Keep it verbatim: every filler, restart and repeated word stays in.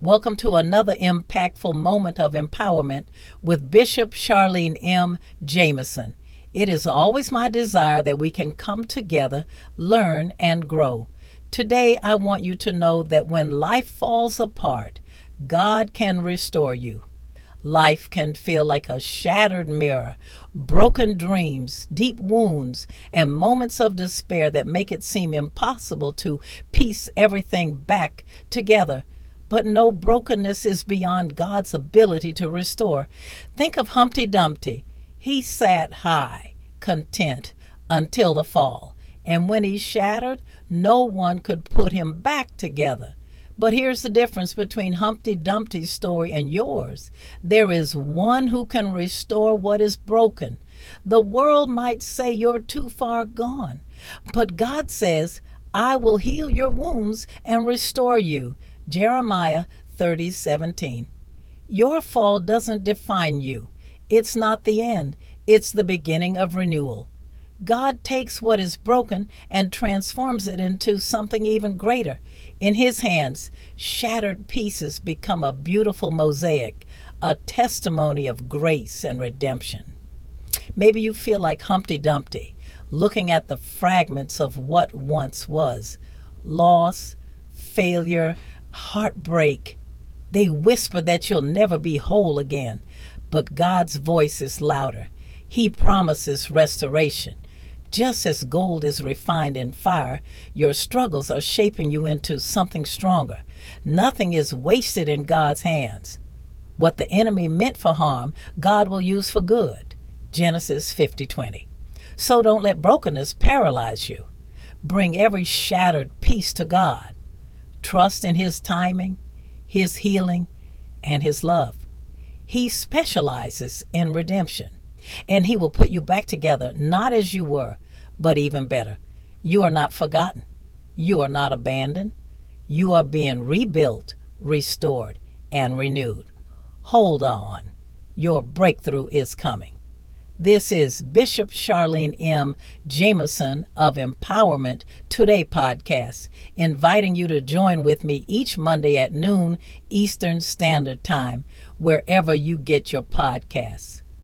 Welcome to another impactful moment of empowerment with Bishop Charlene M. Jameson. It is always my desire that we can come together, learn, and grow. Today, I want you to know that when life falls apart, God can restore you. Life can feel like a shattered mirror, broken dreams, deep wounds, and moments of despair that make it seem impossible to piece everything back together. But no brokenness is beyond God's ability to restore. Think of Humpty Dumpty. He sat high, content, until the fall. And when he shattered, no one could put him back together. But here's the difference between Humpty Dumpty's story and yours. There is one who can restore what is broken. The world might say you're too far gone, but God says, I will heal your wounds and restore you. Jeremiah thirty seventeen. Your fall doesn't define you. It's not the end. It's the beginning of renewal. God takes what is broken and transforms it into something even greater. In his hands, shattered pieces become a beautiful mosaic, a testimony of grace and redemption. Maybe you feel like Humpty Dumpty, looking at the fragments of what once was. Loss, failure, heartbreak. They whisper that you'll never be whole again, but God's voice is louder. He promises restoration. Just as gold is refined in fire, your struggles are shaping you into something stronger. Nothing is wasted in God's hands. What the enemy meant for harm, God will use for good. Genesis fifty twenty. So don't let brokenness paralyze you. Bring every shattered piece to God. Trust in his timing, his healing, and his love. He specializes in redemption, and he will put you back together, not as you were, but even better. You are not forgotten. You are not abandoned. You are being rebuilt, restored, and renewed. Hold on. Your breakthrough is coming. This is Bishop Charlene M. Jameson of Empowerment Today podcast, inviting you to join with me each Monday at noon Eastern Standard Time, wherever you get your podcasts.